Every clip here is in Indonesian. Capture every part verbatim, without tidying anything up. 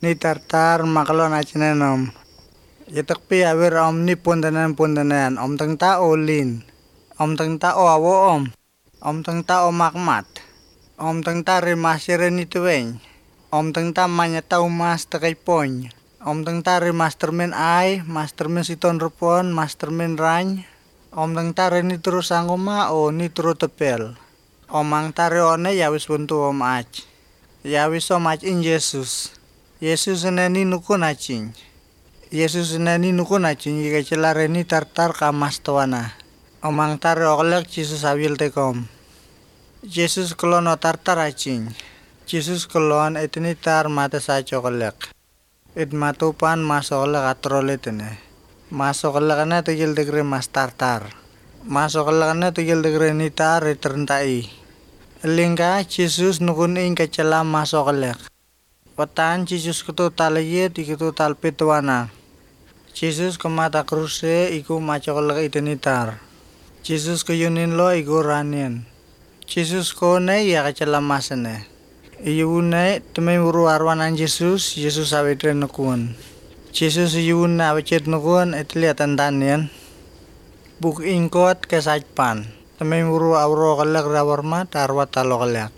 ni tartar makalon achinenom. Yatak pi awir om ni pundanan pundanan om tang ta olin. Om tang ta o awo om. Om tang ta o makmat. Om tang ta remasire ni tuweng. Om tang ta manya tau mas takay pony. Om tang ta remastermin ay, mastermin siton rupon, mastermin rany. Om tang ta re ni turu sangoma o ni turu tepel. Om ang ta re one yawis buntu om ach. Yawis om ach in Yesus. Yesus nani nukun achin. Yesus nani nukun achin yiga celare ni tartar ka mastawana. Omang tar oglek Jesus awil tekom. Jesus kelon o tartar achin. Jesus kelon etini tar mata sa chokolek. It matupan masoglek atrole tene. Masoglek na tigil degre mas tartar. Masoglek na tigil degre ni tar retrentai. Lingka Jesus nukun ing kecela masoglek. Watan Jesus ketu talayet ikitu talpitwana. Jesus kemata kruse iku macokolek itenitar. Jesus kuyunin lo iku ranin. Jesus kone ya kecela masene. Iyune temai uru arwanan Jesus, Jesus awetre nukun. Jesus iyune awecet nukun etliatan tanian. Buk ingkot kesajpan. Temai uru awro kelek rawarmat arwat talokelek.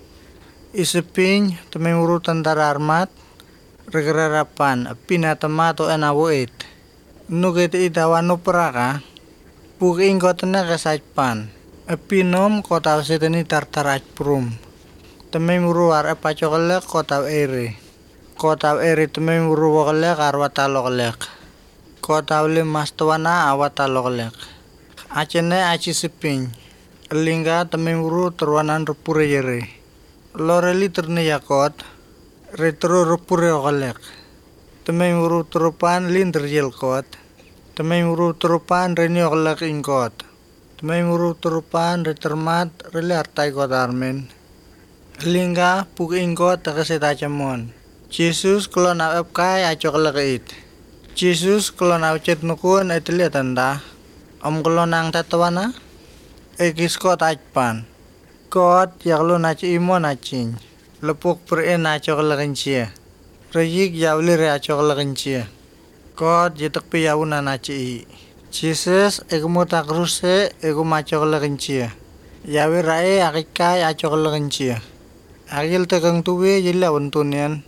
Isipin temai uru tentara armat regererapan pina temato enawoit nuget idawanu peraka buking kotena kesajpan epinom kota seteni tartaraj prum temai uru ar epacokelek kota ere kota ere temai uru wokelek arwatalokelek kota ule mastuana awatalokelek acene acisipin lingga temai uru terwanan rupure yere loreli terne yakot retro rupure okolek temai uru terupan linter yelkot temai uru terupan reni okolek ingkot temai uru terupan retermat reli artai kot armen lingga puk ingkot takaseta camon Jesus kelon awep kai acokelek it Jesus kelon awcet nukun etiliatanda om kelon ang tatawana ekis kot ajpan kot yaklo naci imo nacin lepuk pere naco kelekencia reyik yauli re aco kelekencia kot jetek pi yauna naci Jesus ekumu takruse egu maco kelekencia yawi rae akikai aco kelekencia akil tekeng tuwe yila untunian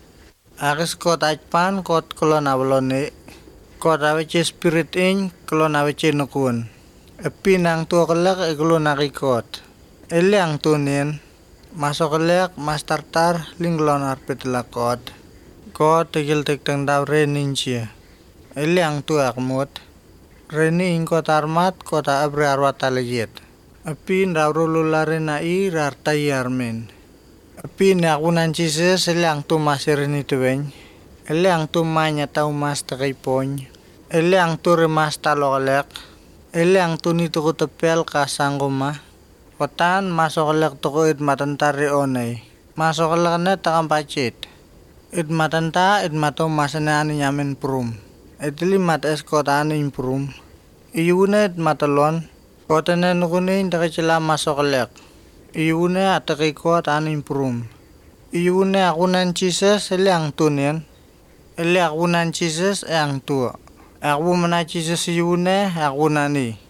akis kot ajpan kot kelon awlone kot awece spirit ing kelon awece nukun epi nang tua kelek ekulon akikot Eliang tunin masuk kelek mas tartar linglon arpit lakot ko tegil tek teng daw renincia Eliang tu akmut reni ingkot armat kota abre arwat alegit api ndawru lulare na i rartai armen api nakunan Jesus eliang tu masireni tuweng eliang tu manya tau mas takaipony eliang tu remas talokelek eliang tu ni tuku tepel ka sanggoma Kotan masokelek toko it matantari onay. Masokelek na takampacit. It matanta it mato masana ani nyamin prum. Itili mat eskot ani prum. Iyune it matalon. Kotane nukunin takicila masokelek. Iyune atakikot ani prum. Iyune akunan Jesus eliang tunin. Eli akunan Jesus eang tua. Aku mana Jesus iyune akunani.